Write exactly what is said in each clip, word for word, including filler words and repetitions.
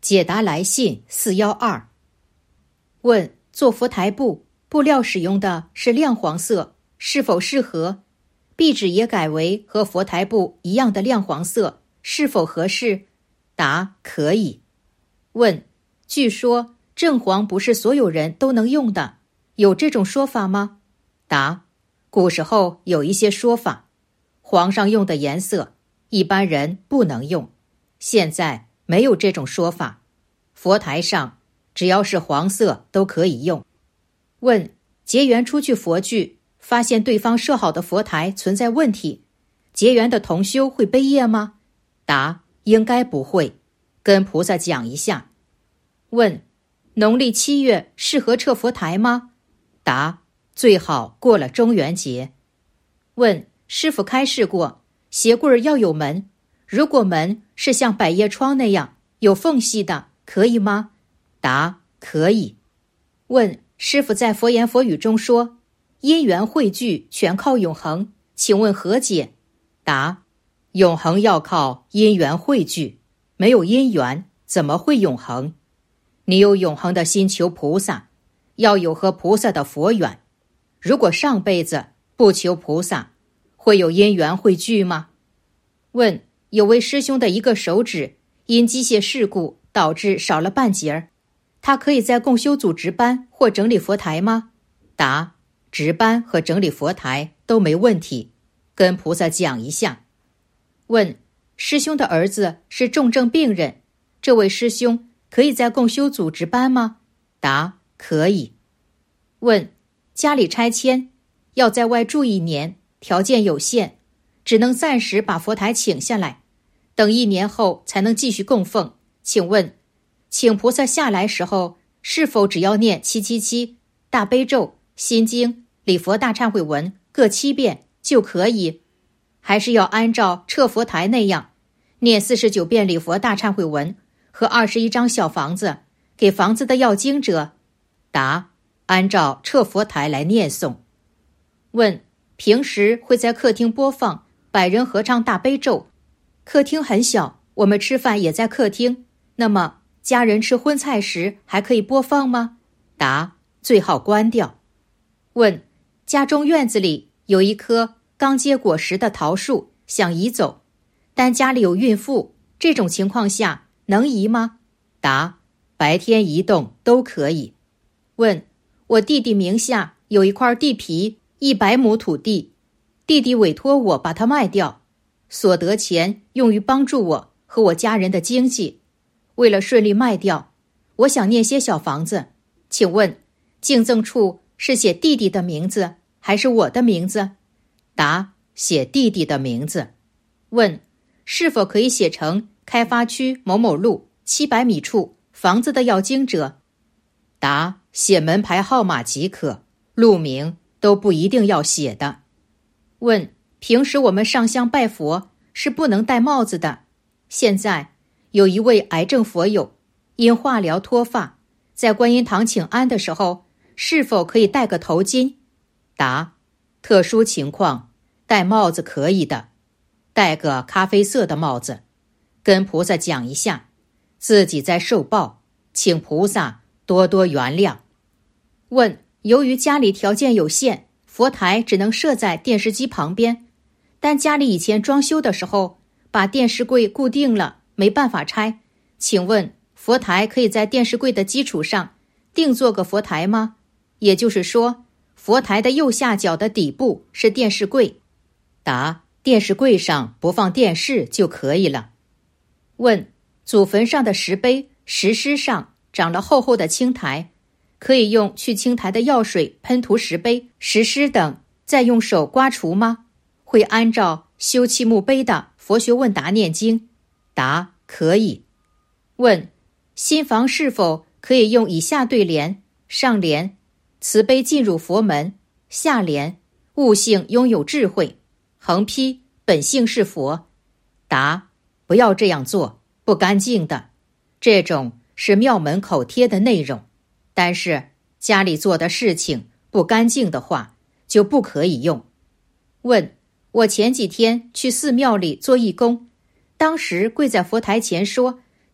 解答来信四一二。问：做佛台布，布料使用的是亮黄色，是否适合？壁纸也改为和佛台布一样的亮黄色，是否合适？答：可以。问：据说正黄不是所有人都能用的，有这种说法吗？答：古时候有一些说法，皇上用的颜色一般人不能用，现在没有这种说法。佛台上只要是黄色都可以用。问：结缘出去佛具，发现对方设好的佛台存在问题，结缘的同修会背业吗？答：应该不会，跟菩萨讲一下。问：农历七月适合撤佛台吗？答：最好过了中元节。问：师父开示过，鞋柜要有门，如果门是像百叶窗那样有缝隙的，可以吗？答：可以。问：师父在佛言佛语中说，因缘汇聚全靠永恒，请问何解？答：永恒要靠因缘汇聚，没有因缘怎么会永恒？你有永恒的心求菩萨，要有和菩萨的佛缘。如果上辈子不求菩萨，会有因缘汇聚吗？问：有位师兄的一个手指因机械事故导致少了半截儿，他可以在共修组值班或整理佛台吗？答：值班和整理佛台都没问题，跟菩萨讲一下。问：师兄的儿子是重症病人，这位师兄可以在共修组值班吗？答：可以。问：家里拆迁，要在外住一年，条件有限，只能暂时把佛台请下来，等一年后才能继续供奉。请问，请菩萨下来时候，是否只要念七七七、大悲咒、心经、礼佛大忏悔文各七遍就可以？还是要按照撤佛台那样，念四十九遍礼佛大忏悔文和二十一张小房子给房子的要经者？答：按照撤佛台来念诵。问：平时会在客厅播放百人合唱大悲咒，客厅很小，我们吃饭也在客厅，那么家人吃荤菜时还可以播放吗？答：最好关掉。问：家中院子里有一棵刚结果实的桃树，想移走，但家里有孕妇，这种情况下能移吗？答：白天移动都可以。问：我弟弟名下有一块地皮，一百亩土地，弟弟委托我把它卖掉，所得钱用于帮助我和我家人的经济。为了顺利卖掉，我想念些小房子，请问敬赠处是写弟弟的名字还是我的名字？答：写弟弟的名字。问：是否可以写成开发区某某路七百米处房子的要经者？答：写门牌号码即可，路名都不一定要写的。问：平时我们上香拜佛是不能戴帽子的，现在有一位癌症佛友因化疗脱发，在观音堂请安的时候，是否可以戴个头巾？答：特殊情况戴帽子可以的，戴个咖啡色的帽子，跟菩萨讲一下，自己在受报，请菩萨多多原谅。问：由于家里条件有限，佛台只能设在电视机旁边，但家里以前装修的时候把电视柜固定了，没办法拆，请问佛台可以在电视柜的基础上定做个佛台吗？也就是说，佛台的右下角的底部是电视柜。答：电视柜上不放电视就可以了。问：祖坟上的石碑、石狮上长了厚厚的青苔，可以用去青苔的药水喷涂石碑、石狮等，再用手刮除吗？会按照修葺墓碑的佛学问答念经？答：可以。问：新房是否可以用以下对联？上联：慈悲进入佛门，下联：悟性拥有智慧，横批：本性是佛。答：不要这样做，不干净的，这种是庙门口贴的内容，但是家里做的事情不干净的话就不可以用。问：我前几天去寺庙里做义工，当时跪在佛台前说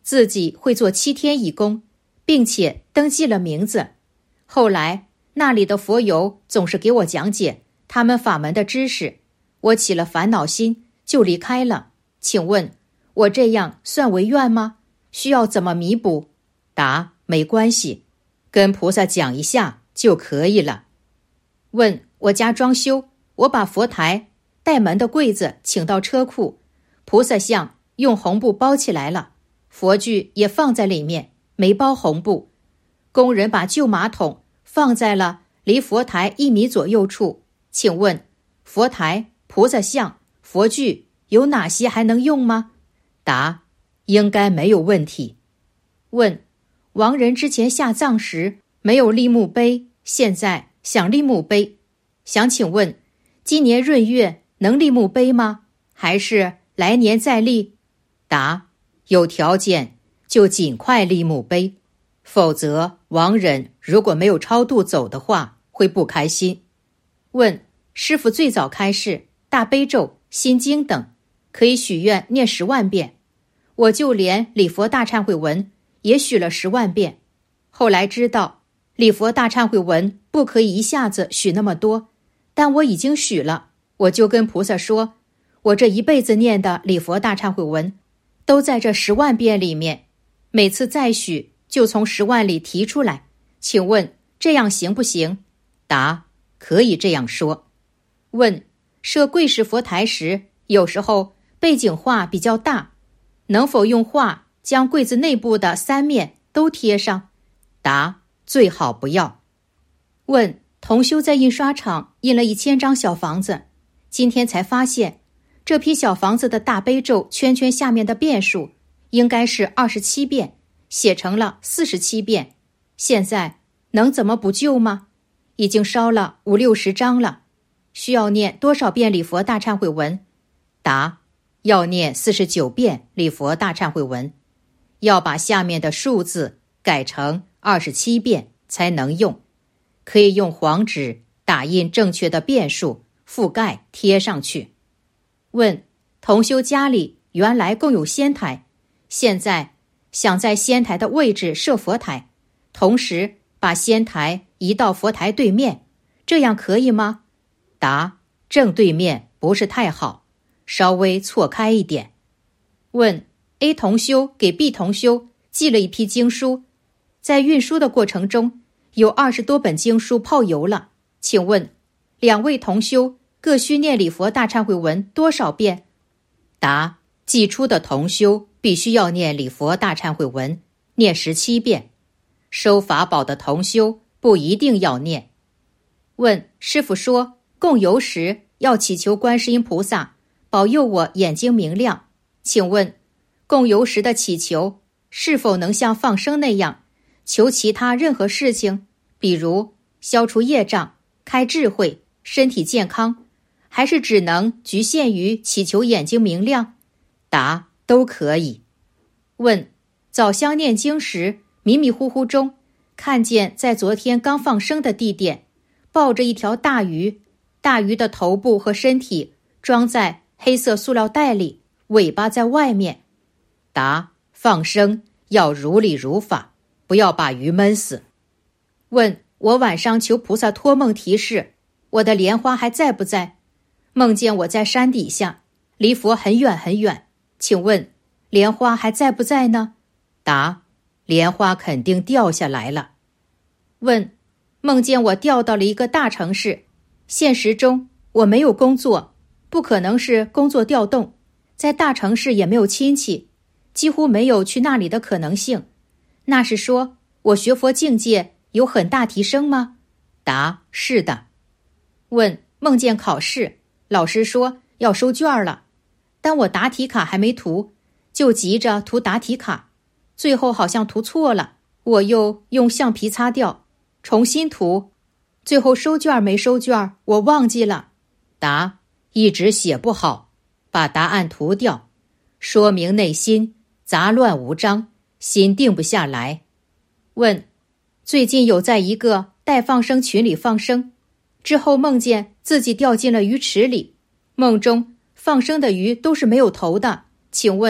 自己会做七天义工，并且登记了名字。后来那里的佛友总是给我讲解他们法门的知识，我起了烦恼心，就离开了。请问我这样算违愿吗？需要怎么弥补？答：没关系，跟菩萨讲一下就可以了。问：我家装修，我把佛台、带门的柜子请到车库，菩萨像用红布包起来了，佛具也放在里面，没包红布。工人把旧马桶放在了离佛台一米左右处，请问佛台、菩萨像、佛具有哪些还能用吗？答：应该没有问题。问：亡人之前下葬时没有立墓碑，现在想立墓碑，想请问今年闰月能立墓碑吗？还是来年再立？答：有条件就尽快立墓碑，否则亡人如果没有超度走的话，会不开心。问：师父最早开示大悲咒、心经等可以许愿念十万遍，我就连礼佛大忏悔文也许了十万遍。后来知道礼佛大忏悔文不可以一下子许那么多，但我已经许了，我就跟菩萨说，我这一辈子念的礼佛大忏悔文都在这十万遍里面，每次再许就从十万里提出来，请问这样行不行？答：可以这样说。问：设柜式佛台时，有时候背景画比较大，能否用画将柜子内部的三面都贴上？答：最好不要。问：同修在印刷厂印了一千张小房子，今天才发现这批小房子的大悲咒圈圈下面的遍数应该是二十七遍，写成了四十七遍，现在能怎么补救吗？已经烧了五六十张了，需要念多少遍礼佛大忏悔文？答：要念四十九遍礼佛大忏悔文，要把下面的数字改成二十七遍才能用，可以用黄纸打印正确的遍数，覆盖贴上去。问：同修家里原来共有仙台，现在想在仙台的位置设佛台，同时把仙台移到佛台对面，这样可以吗？答：正对面不是太好，稍微错开一点。问： A 同修给 B 同修寄了一批经书，在运输的过程中有二十多本经书泡油了，请问两位同修各需念礼佛大忏悔文多少遍？答：寄出的同修必须要念礼佛大忏悔文，念十七遍，收法宝的同修不一定要念。问：师父说供油时要祈求观世音菩萨保佑我眼睛明亮，请问供油时的祈求是否能像放生那样求其他任何事情，比如消除业障、开智慧、身体健康，还是只能局限于祈求眼睛明亮？答：都可以。问：早香念经时迷迷糊糊中看见在昨天刚放生的地点抱着一条大鱼，大鱼的头部和身体装在黑色塑料袋里，尾巴在外面。答：放生要如理如法，不要把鱼闷死。问：我晚上求菩萨托梦提示，我的莲花还在不在？梦见我在山底下，离佛很远很远，请问莲花还在不在呢？答：莲花肯定掉下来了。问：梦见我调到了一个大城市，现实中我没有工作，不可能是工作调动，在大城市也没有亲戚，几乎没有去那里的可能性，那是说我学佛境界有很大提升吗？答：是的。问：梦见考试，老师说要收卷了，但我答题卡还没涂，就急着涂答题卡，最后好像涂错了，我又用橡皮擦掉，重新涂，最后收卷没收卷我忘记了。答：一直写不好，把答案涂掉，说明内心杂乱无章，心定不下来。问：最近有在一个待放生群里放生，之后梦见自己掉进了鱼池里，梦中放生的鱼都是没有头的，请问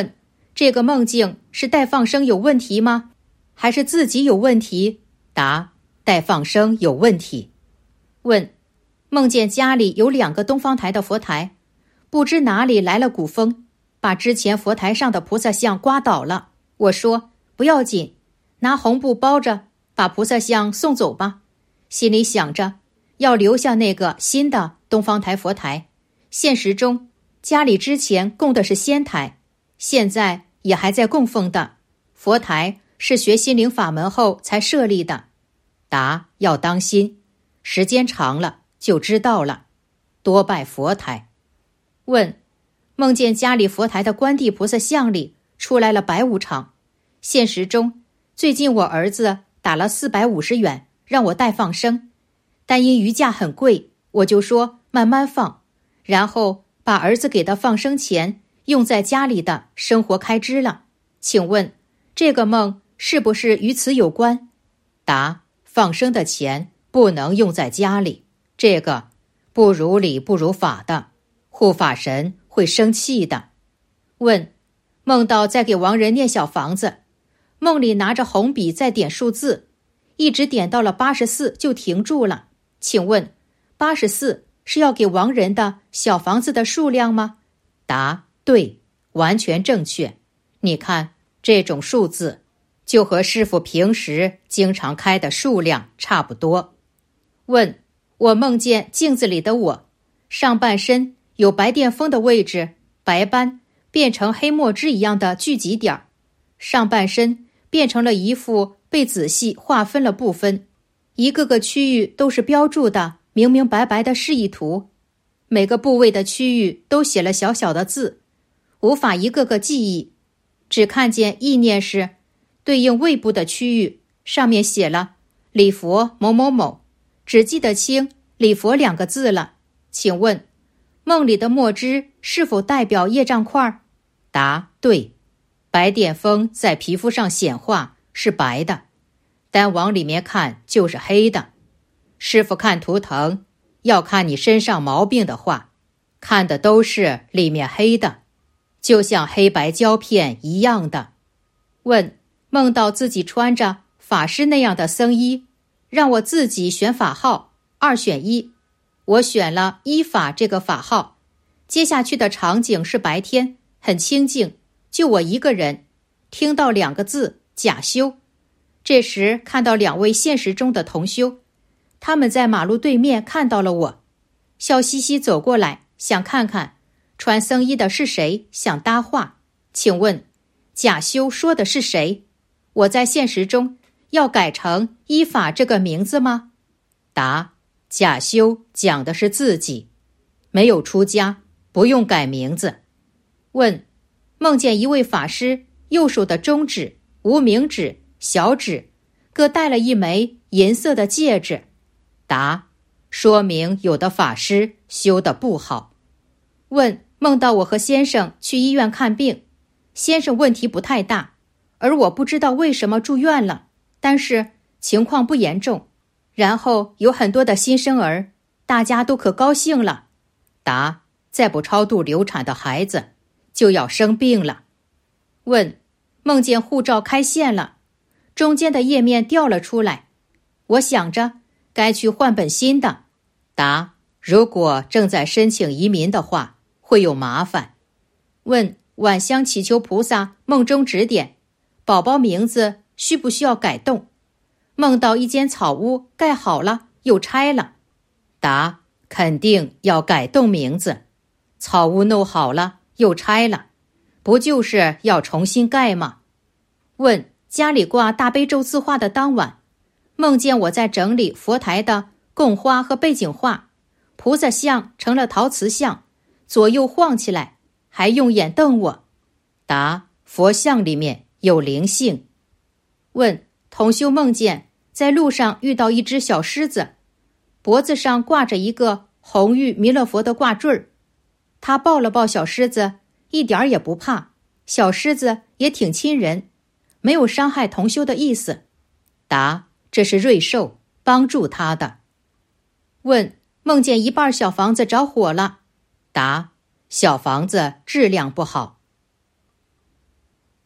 这个梦境是带放生有问题吗？还是自己有问题？答：带放生有问题。问：梦见家里有两个东方台的佛台，不知哪里来了股风，把之前佛台上的菩萨像刮倒了。我说不要紧，拿红布包着，把菩萨像送走吧。心里想着要留下那个新的东方台佛台。现实中家里之前供的是仙台，现在也还在供奉的佛台是学心灵法门后才设立的。答：要当心，时间长了就知道了，多拜佛台。问：梦见家里佛台的观地菩萨像里出来了白无常。现实中最近我儿子打了四百五十元让我带放生，但因鱼价很贵，我就说慢慢放，然后把儿子给的放生钱用在家里的生活开支了。请问这个梦是不是与此有关？答：放生的钱不能用在家里，这个不如理不如法的，护法神会生气的。问：梦到在给亡人念小房子，梦里拿着红笔在点数字，一直点到了八十四就停住了。请问八十四是要给亡人的小房子的数量吗？答：对，完全正确。你看这种数字就和师父平时经常开的数量差不多。问：我梦见镜子里的我，上半身有白癜风的位置，白斑变成黑墨汁一样的聚集点，上半身变成了一副被仔细划分了部分，一个个区域都是标注的明明白白的示意图，每个部位的区域都写了小小的字，无法一个个记忆，只看见意念是对应胃部的区域，上面写了礼佛某某某，只记得清礼佛两个字了。请问梦里的墨汁是否代表业障块？答：对，白癜风在皮肤上显化是白的，但往里面看就是黑的。师父看图腾要看你身上毛病的话，看的都是里面黑的，就像黑白胶片一样的。问：梦到自己穿着法师那样的僧衣，让我自己选法号，二选一，我选了一法这个法号。接下去的场景是白天，很清静，就我一个人，听到两个字假修。这时看到两位现实中的同修，他们在马路对面看到了我，笑嘻嘻走过来，想看看穿僧衣的是谁，想搭话。请问假修说的是谁？我在现实中要改成依法这个名字吗？答：假修讲的是自己，没有出家，不用改名字。问：梦见一位法师右手的中指、无名指、小指各戴了一枚银色的戒指。答：说明有的法师修得不好。问：梦到我和先生去医院看病，先生问题不太大，而我不知道为什么住院了，但是情况不严重，然后有很多的新生儿，大家都可高兴了。答：再不超度流产的孩子就要生病了。问：梦见护照开线了，中间的页面掉了出来，我想着该去换本新的。答：如果正在申请移民的话，会有麻烦。问：晚香祈求菩萨梦中指点，宝宝名字需不需要改动？梦到一间草屋盖好了又拆了。答：肯定要改动名字，草屋弄好了又拆了，不就是要重新盖吗？问：家里挂大悲咒字画的当晚，梦见我在整理佛台的供花和背景画，菩萨像成了陶瓷像，左右晃起来，还用眼瞪我。答：佛像里面有灵性。问：同修梦见在路上遇到一只小狮子，脖子上挂着一个红玉弥勒佛的挂坠儿，他抱了抱小狮子，一点儿也不怕，小狮子也挺亲人，没有伤害同修的意思。答：这是瑞兽帮助他的。问：梦见一半小房子着火了。答：小房子质量不好。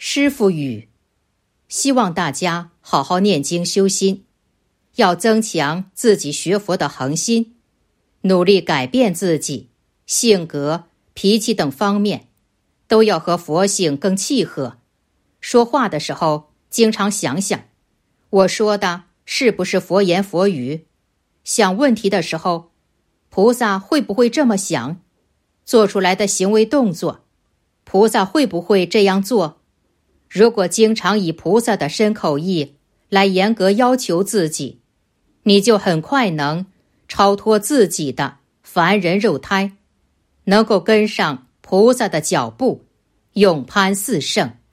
师父语：希望大家好好念经修心，要增强自己学佛的恒心，努力改变自己性格、脾气等方面，都要和佛性更契合。说话的时候经常想想，我说的是不是佛言佛语？想问题的时候，菩萨会不会这么想？做出来的行为动作，菩萨会不会这样做？如果经常以菩萨的身口意来严格要求自己，你就很快能超脱自己的凡人肉胎，能够跟上菩萨的脚步，永攀四圣。